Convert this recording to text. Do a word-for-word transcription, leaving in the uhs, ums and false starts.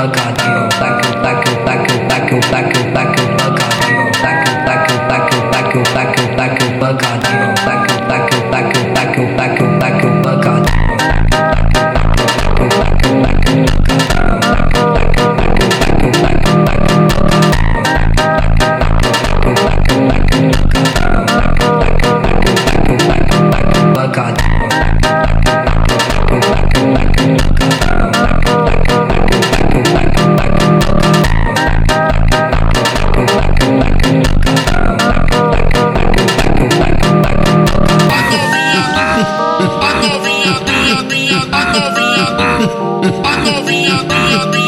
pancadão, taca, taca, taca, taca, taca, taca, pancadão, taca, taca, taca, taca, taca, taca, pancadão, taca, taca, taca, taca, taca, taca, pancadão. A novinha, a novinha, a novinha, a novinha, a novinha.